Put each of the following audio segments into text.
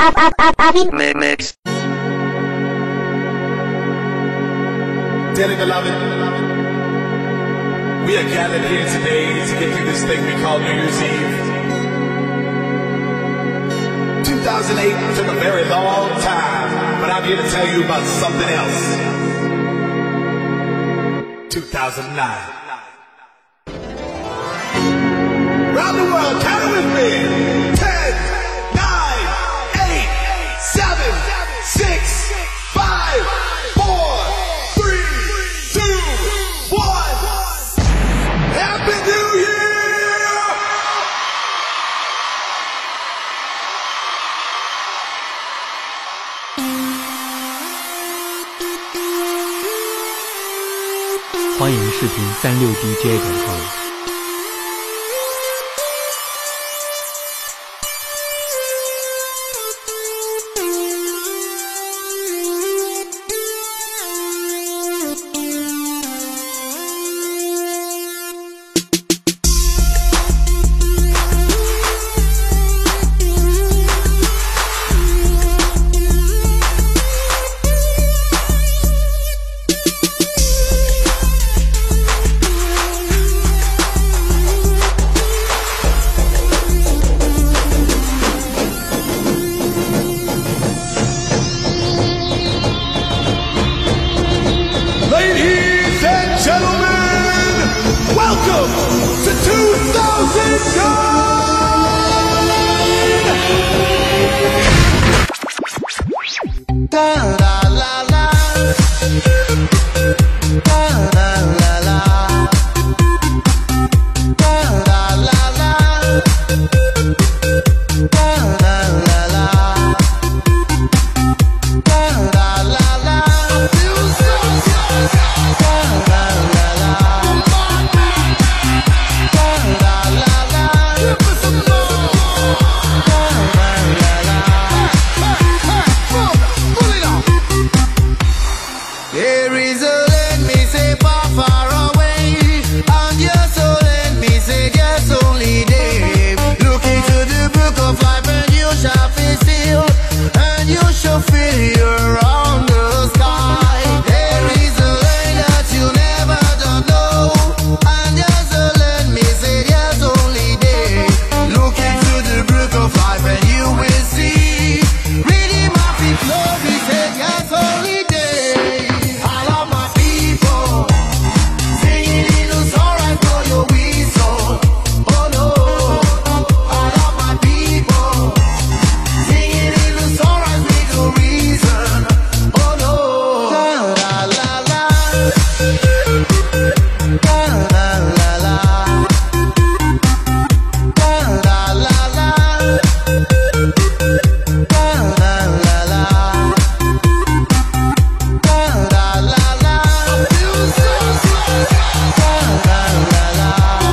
Mix. Dearly beloved, we are gathered here today to get through this thing we call New Year's Eve. 2008 took a very long time, but I'm here to tell you about something else. 2009. Round the world, count it with me. 10, 9, 8, 7, 6, 5, 4, 3, 2, 1. Happy New Year! 欢迎视频36dj.com。 Ladies and gentlemen, welcome to 2009! Da la la la. Da la la la. Da la la la. Da la la la. Da la la la. I feel so good. Da la la la. Da la la la. Give me some more. Da la la la. Pull it off. There is a land me say far, far away, and yes, so let me say yes, only day. Look into the book of life and you shall face it, and you shall feel around the sky. There is a land that you never don't know, and yes, so let me say yes, only day. Look into the book of life and you will see. Reading my people, we say yes, only day. All of my people singing in the song right for your whistle. Oh no, all of my people singing in the song right with no reason. Oh no, la la la la, la la la la, la la la la, la la la la. Da la la la. I feel so good. Da la la la.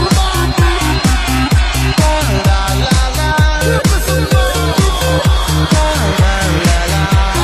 Da la la la. Give me some more. Da la la la.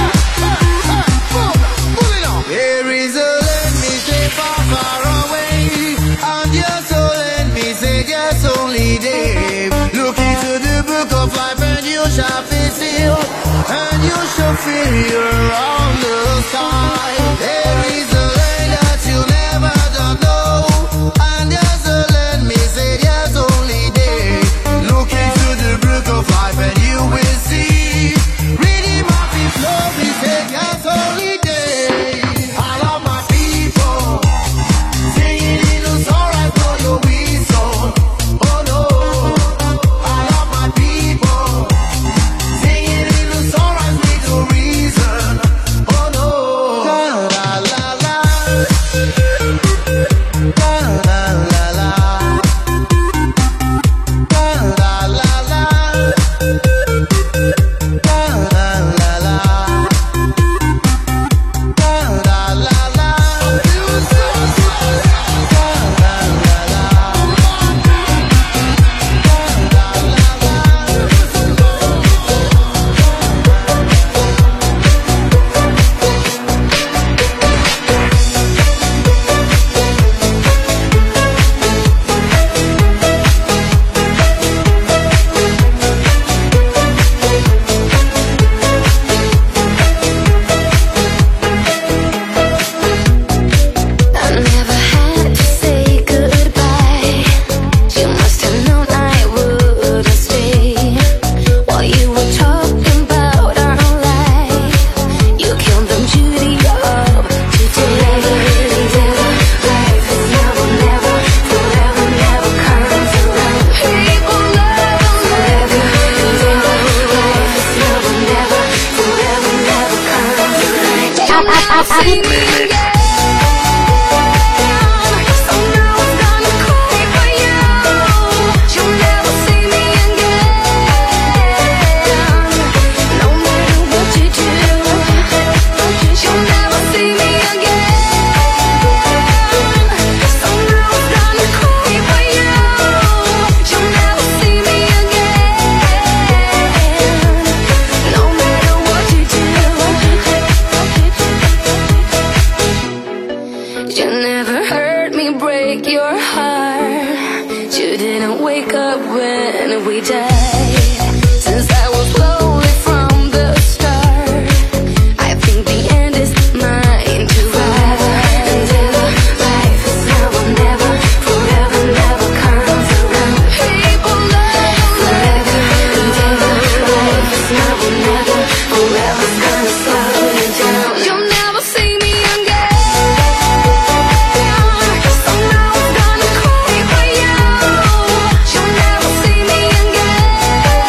Pull it off. There is a land me say far, far away, and yes, so let me say yes, only day. Look into the book of life and you shall face it, and you shall feel around the sky. There is a land that you never don't know, and yes, so let me say yes, only day. Look into the book of life and you will see. Reading my people, we say yes, only day. All of my people singing in the song right for your whistle. Oh no, all of my people singing in the song right with no reason. Oh no, la la la. wake up when we die. Since I was lonely from the start, I think the end is mine to ride. Until life is now or never, forever never comes around. People love forever. Until life is now or never, forever's gonna slow me down. You'll never see me again. Somehow I'm gonna cry for you. You'll never see me again.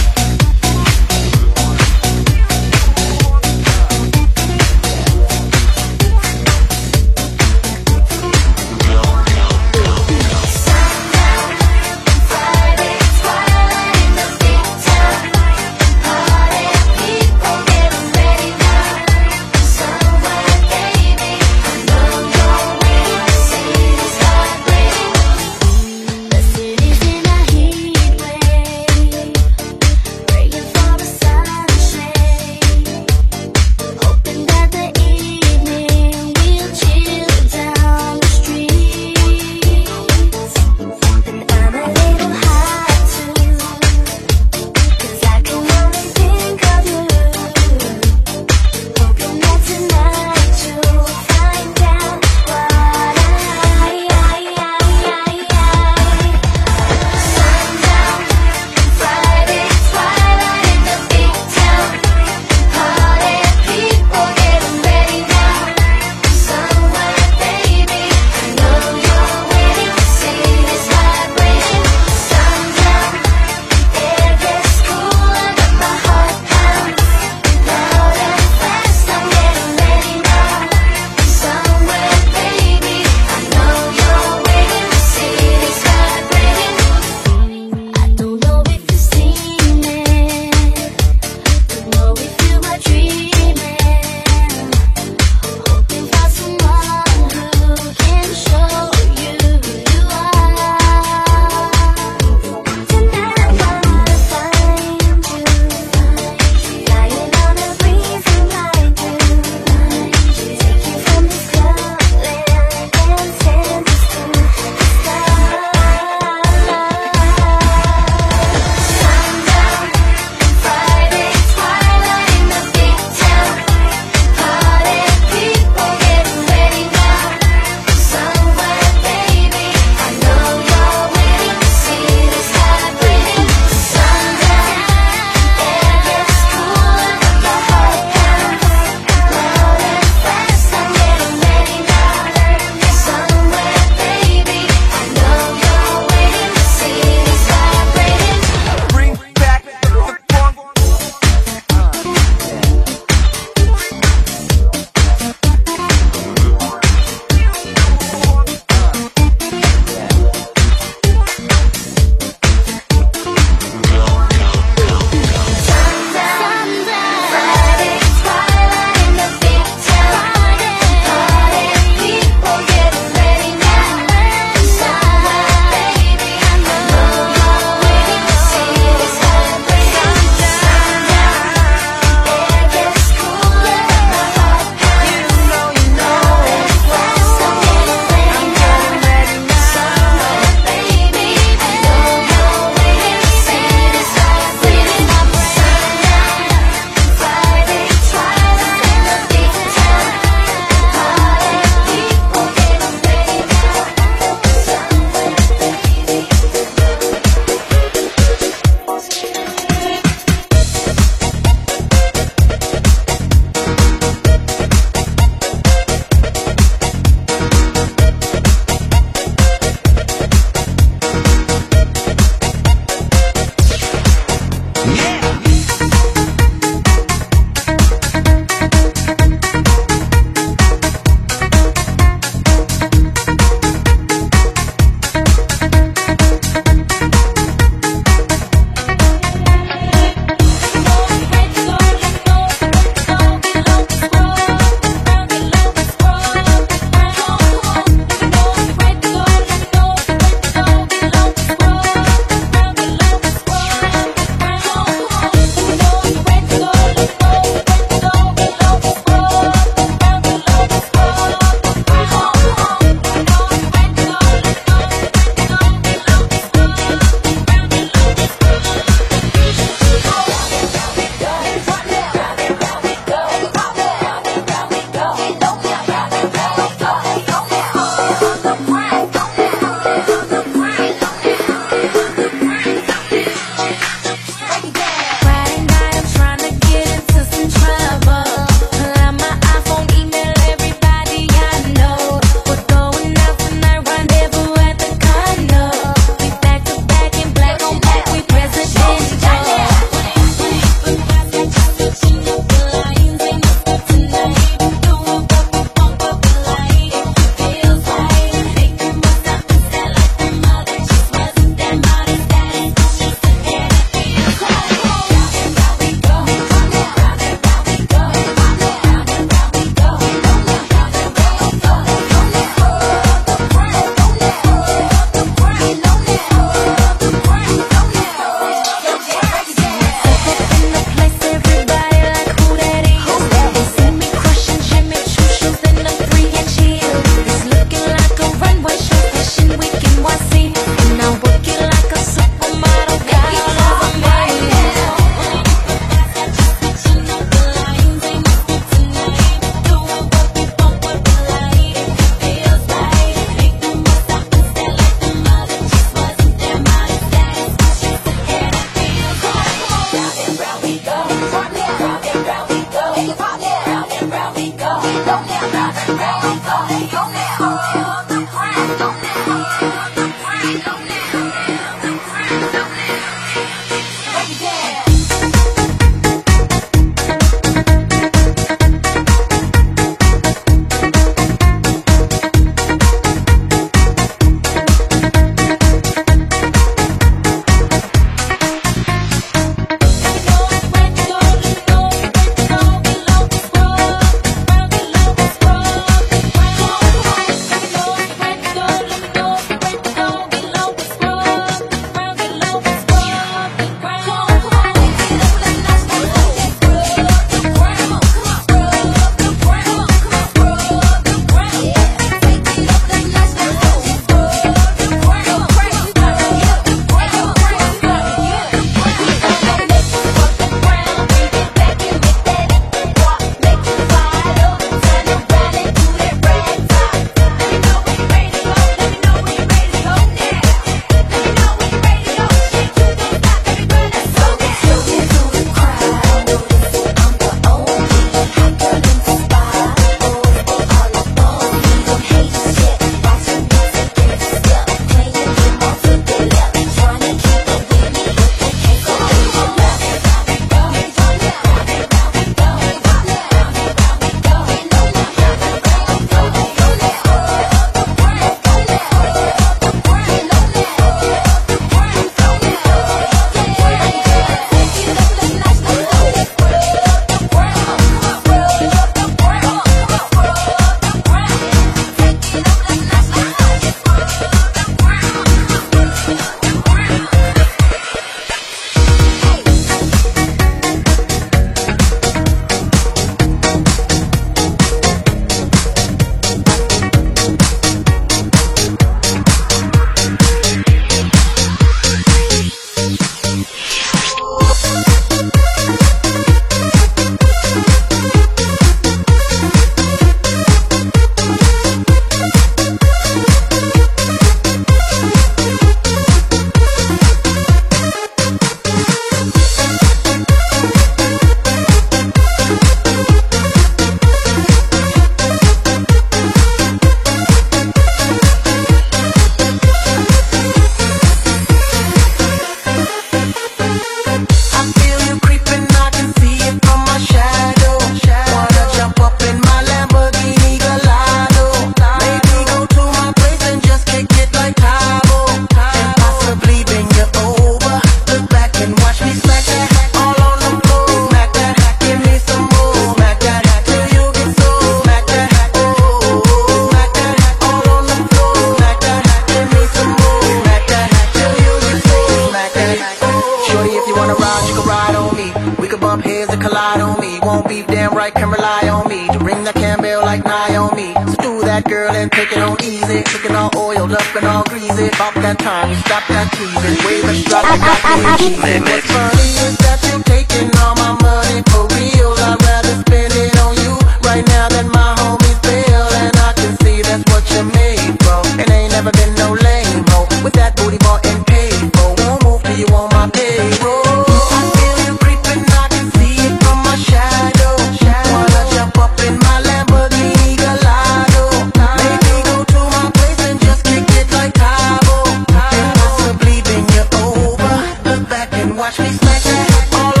damn right can rely on me to ring the candbell like Naomi. So do that, girl, and take it on easy. Looking all oiled up and all greasy. About that time, you stop that teasing. Wave a strut, you got me cheesing. What's funny is that you're taking all my money for real. I'd rather spend it on you right now than my homies bill. And I can see that's what you're made for. And ain't never been no lame ho with that booty bought and paid for. Won't move till you on my payroll. I feel you creeping, I can see it from my shadow. Wanna jump up in my Lamborghini Gallardo. Maybe go to my place and just kick it like Cabo. And possibly bend you over. Look back and watch me smack that all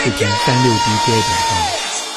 视频36DJ.com。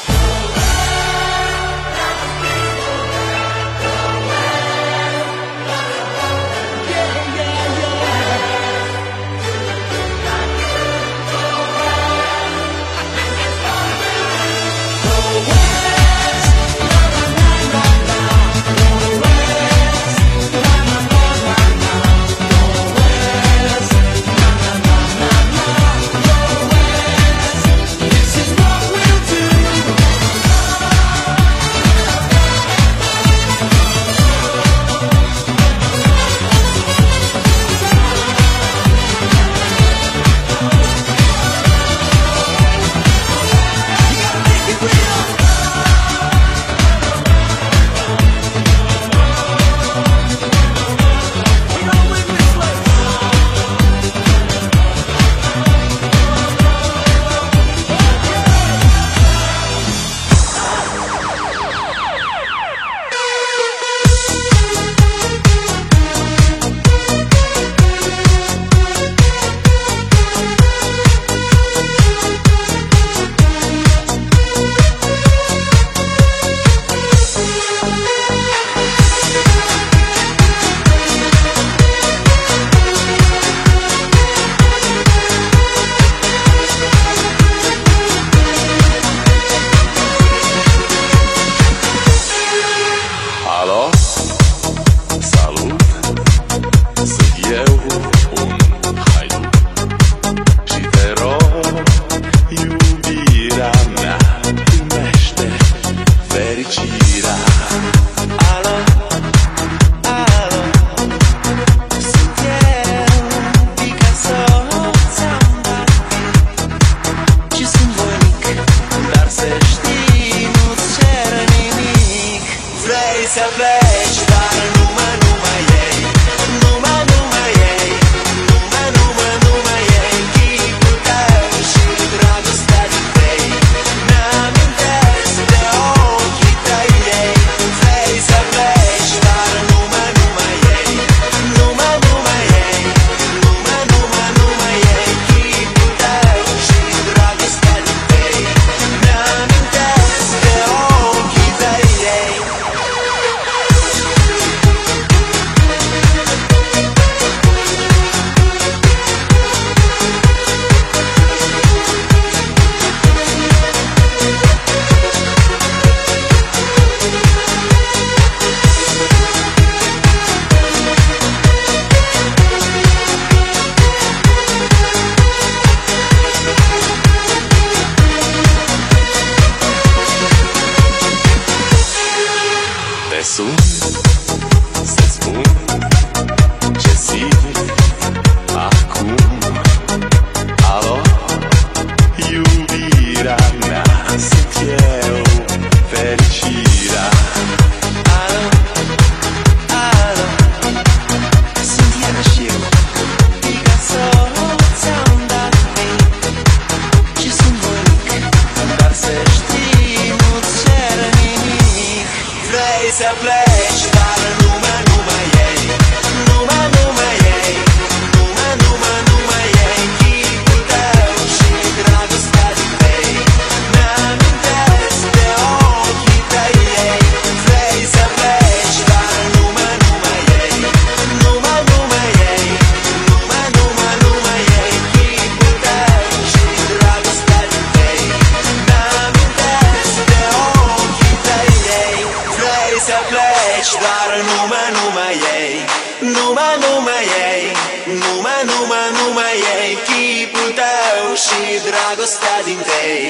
Dragostea din tei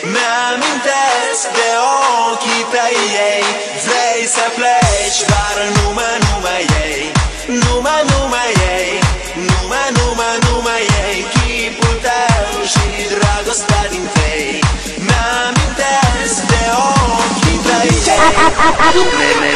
Mi-amintesc de ochii tăi ei Vrei să pleci, dar numai ei Numai ei Numai ei Chipul tău și dragostea din tei Mi-amintesc de ochii tăi ei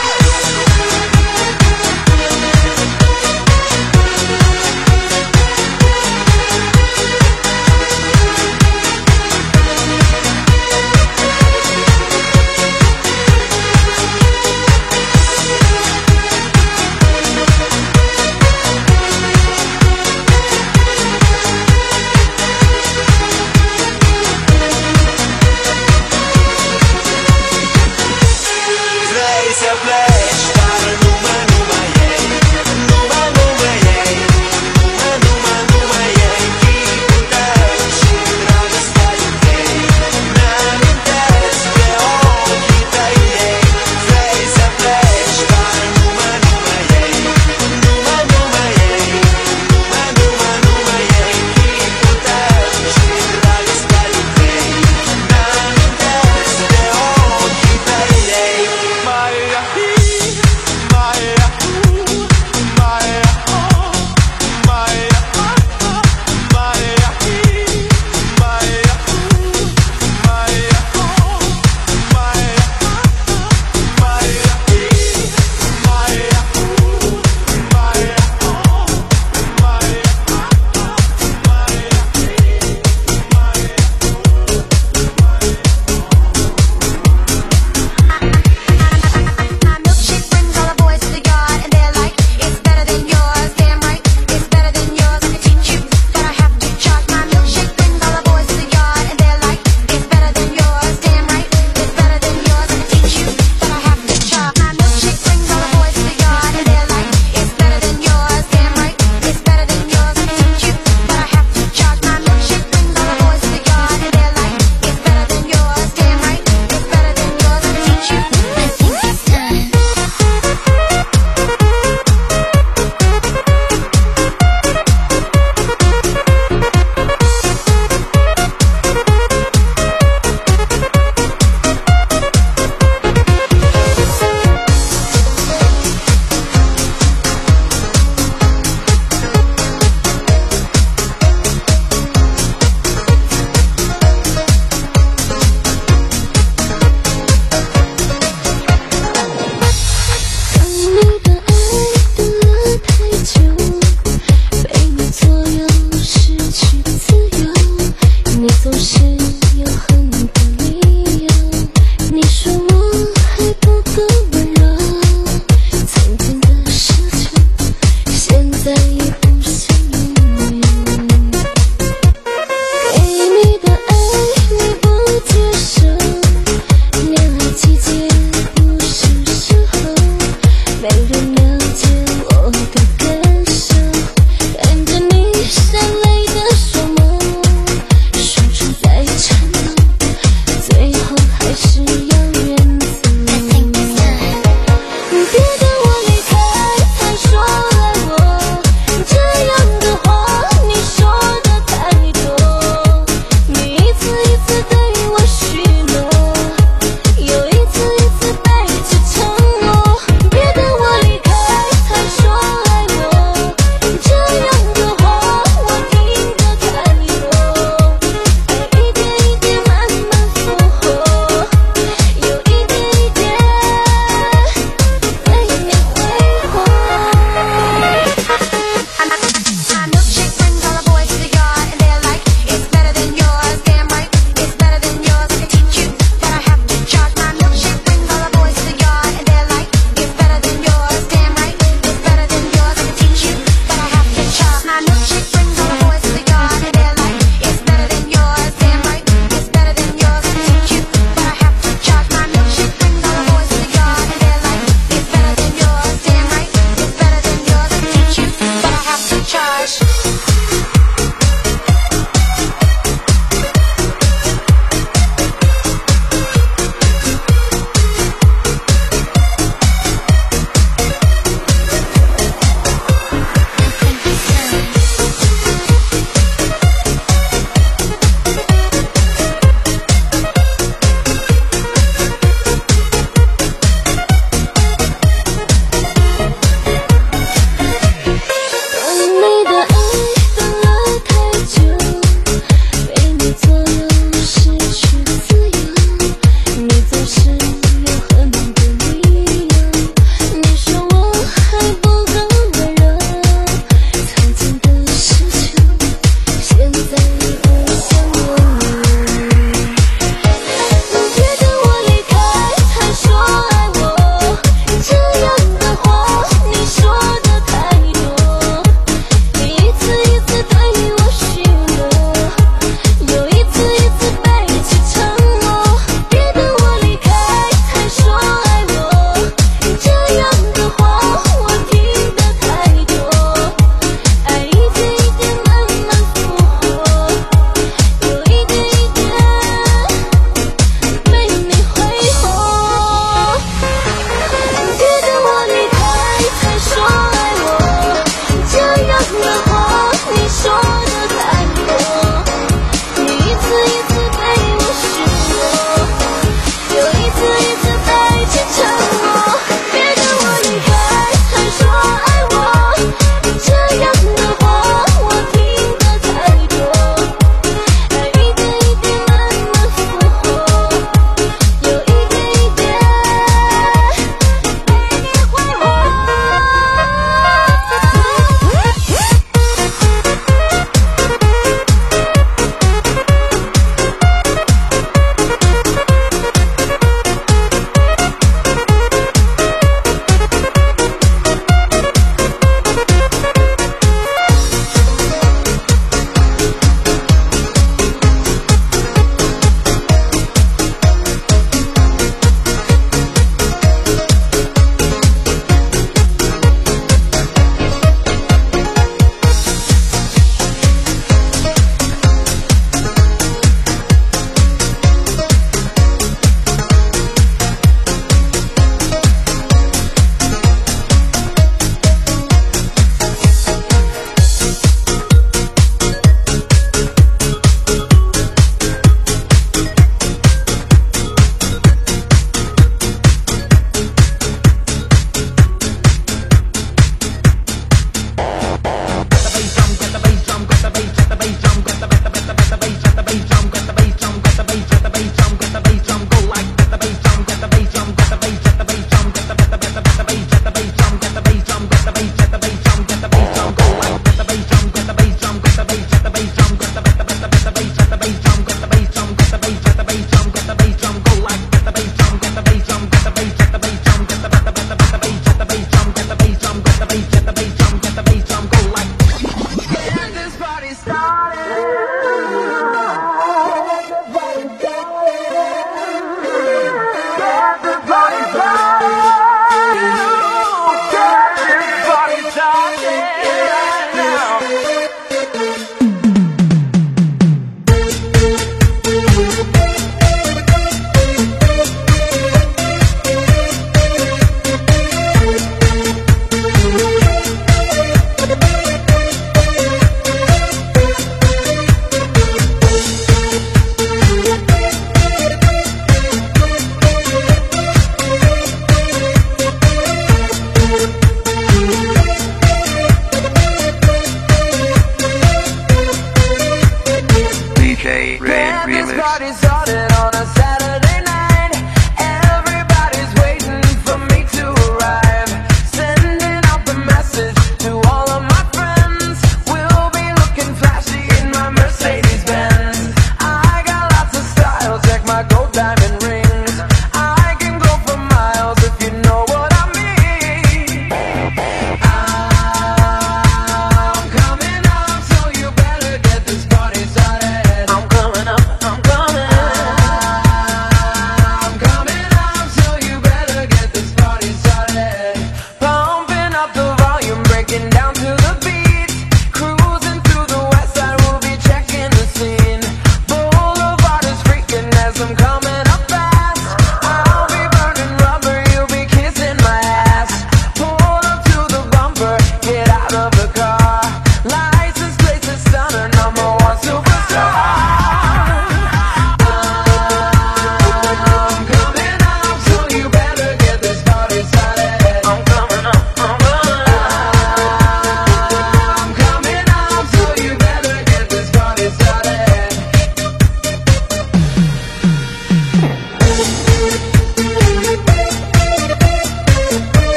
你的爱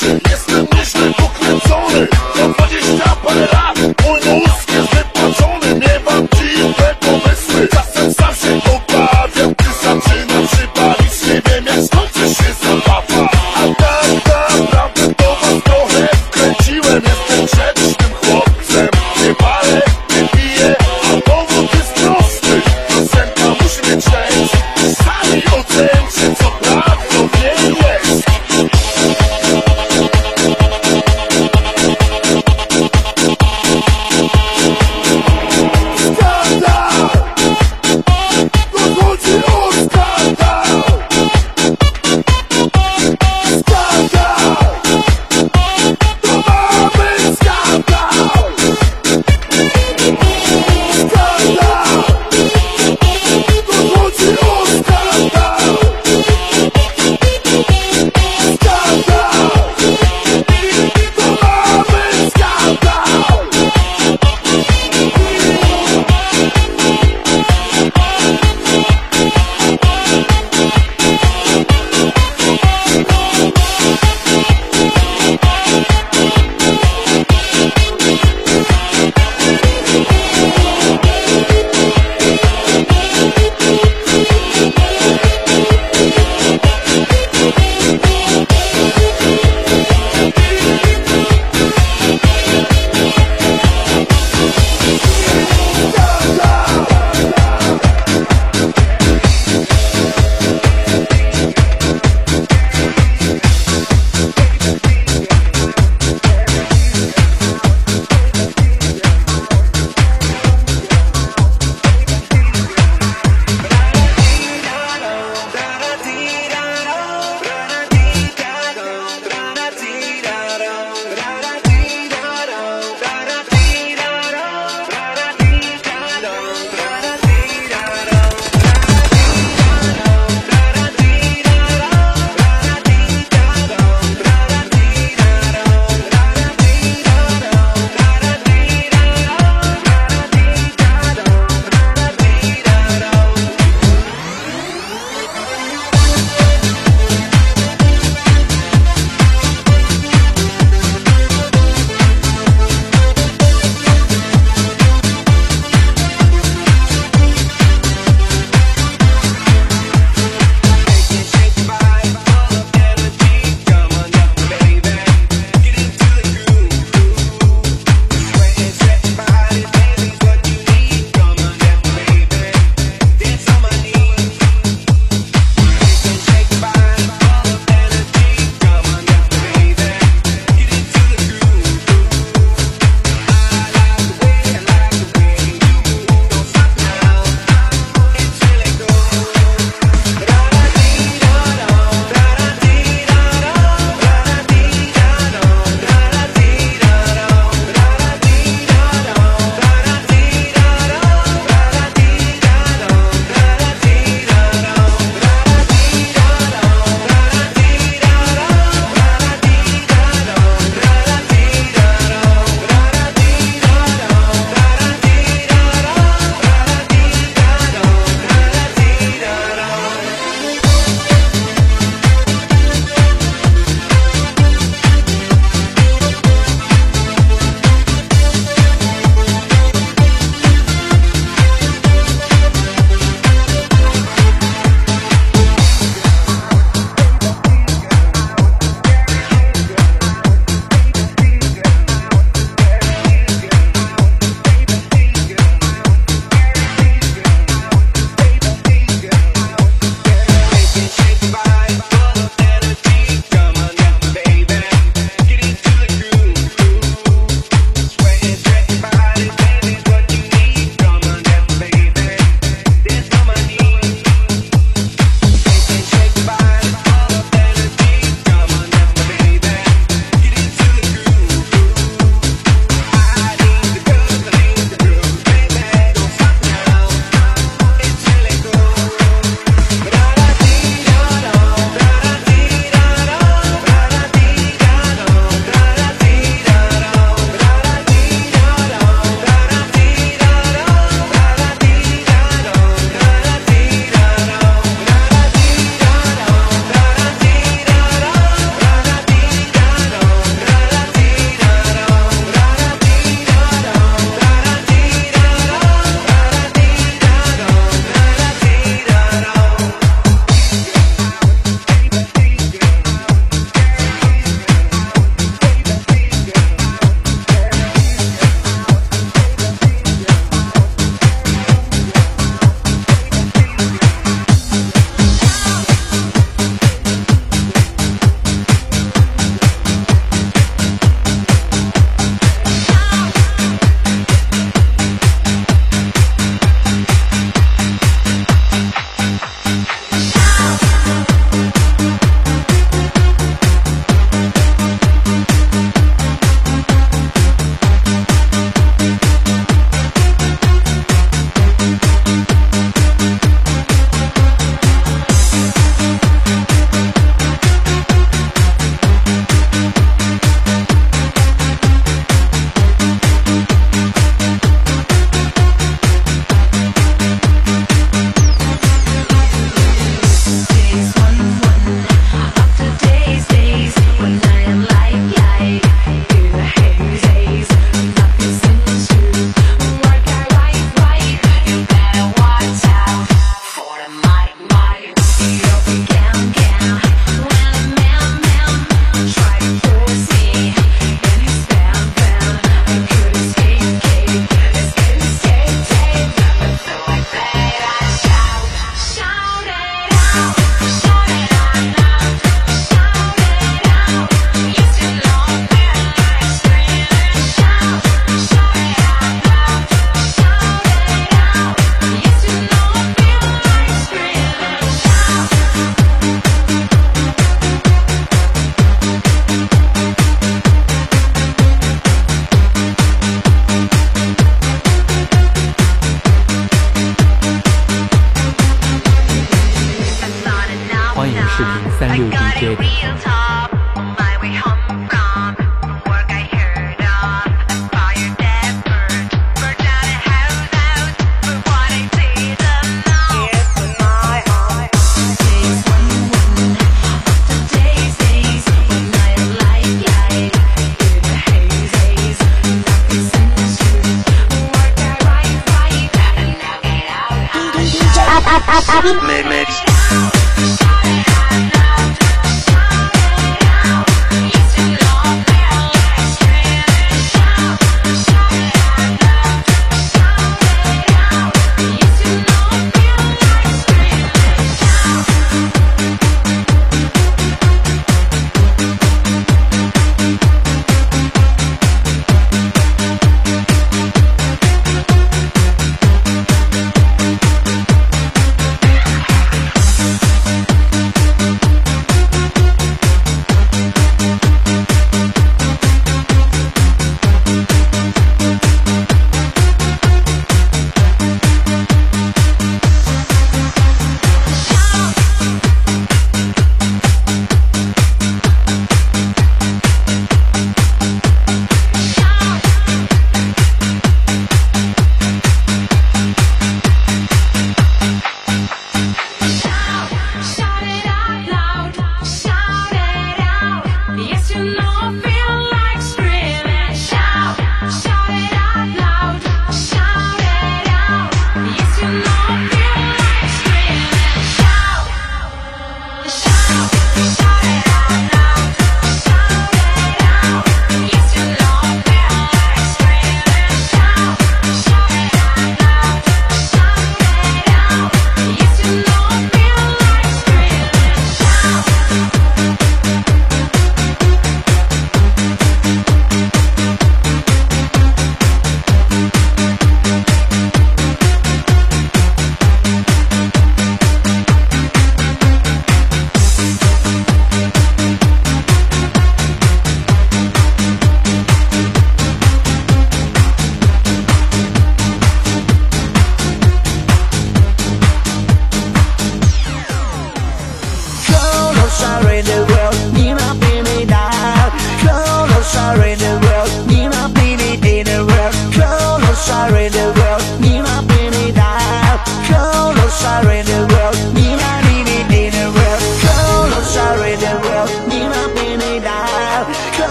starczy, jestem nieźle pokręcony. Na 20 parę lat, mój mózg jest wypaczony. Miewam dziwne pomysły, czasem sam się obawiam, gdy zaczynam się bawić. Nie wiem jak skończy się zabawa. A tak naprawdę to was trochę wkręciłem. Jestem grzecznym chłopcem, nie palę, nie piję, a powód jest prosty. Piosenka musi mieć sens, sami ocencie, co prawdą nie jest.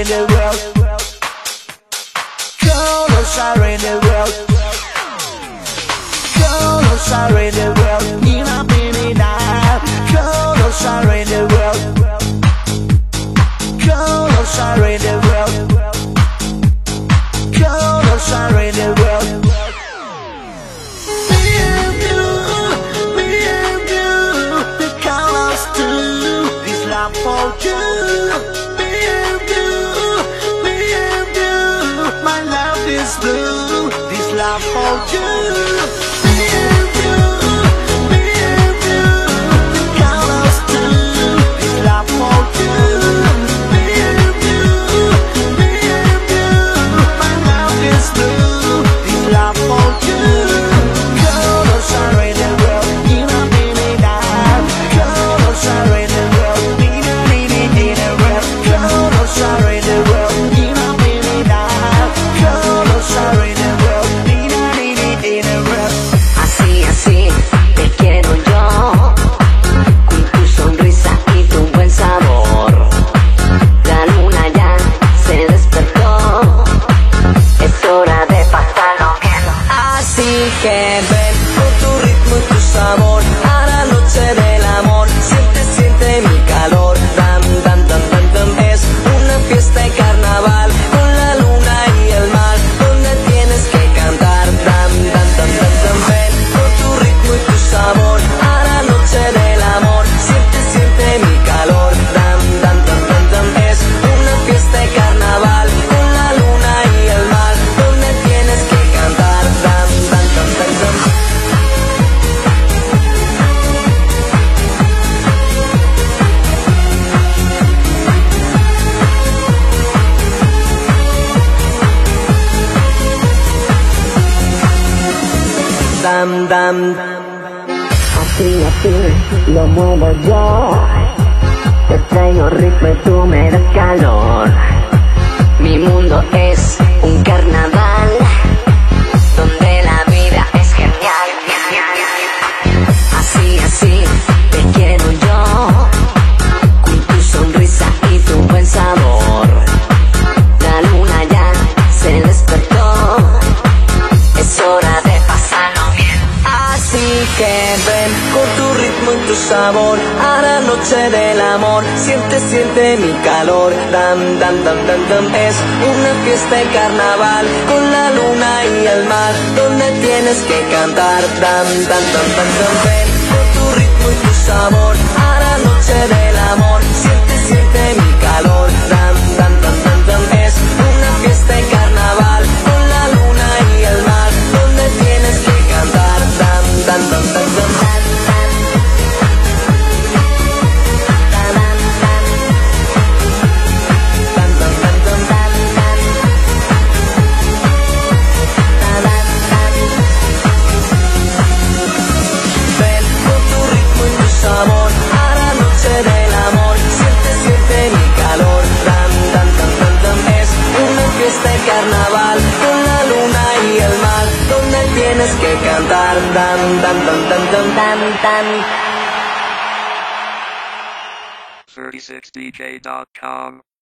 in the world. Colors are in the world. Colors are in the world. In a minute now. Colors are in the world. Colors are in the world. Colors are in the world. Me and you, the colors too. This love for you. Me and you, my love is blue. This love for you. Me and you, the colors too. This love for you. Me and you, my love is blue. This love for you. Colors are in the world, in a minute now. Colors are in the world, in a world. Colors are in the world, in a minute now. Colors are in the world, in a world. Así, así, te quiero yo, con tu sonrisa y tu buen sabor. La luna ya se despertó, es hora de pasarlo bien. Así que ven con tu ritmo y tu sabor a la noche del amor. Siente, siente mi calor. Dam, dam, dam, dam, dam. Es una fiesta y carnaval con la luna y el mar, donde tienes que cantar. Dam, dam, dam, dam, dam. Ven con tu ritmo y tu sabor a la noche del amor. Siente, siente mi calor. Dam, dam, dam, dam, dam. Es una fiesta y carnaval con la luna y el mar, donde tienes que cantar. Dam, dam, dam, dam, dam. Dam, dam, así, así, lo muevo yo. Te traigo ritmo y tú me das calor. Mi mundo es un carnaval, donde la vida es genial. Así, así, te quiero yo, con tu sonrisa y tu buen sabor. La luna ya se despertó, es hora de pasarlo bien. Así que ven con tu ritmo y tu sabor a la noche del amor. Siente, siente mi calor. Dam, dam, dam, dam, dam. Es una fiesta y carnaval con la luna y el mar, donde tienes que cantar. Dam, dam, dam, dam, dam. Ven con tu ritmo y tu sabor a la noche del amor. Siente, siente mi calor. Dam, dam, dam, dam, dam. Es una fiesta y carnaval con la luna y el mar, donde tienes que cantar. Dam, dam, dam, dam, dam. Ven con tu ritmo y tu sabor a la noche del amor. Siente, siente mi calor. Dam, dam, dam, dam, dam. Es una fiesta y carnaval con la luna y el mar, donde tienes que cantar. Dam, dam, dam, dam, dam, dam, dam. 36dk.com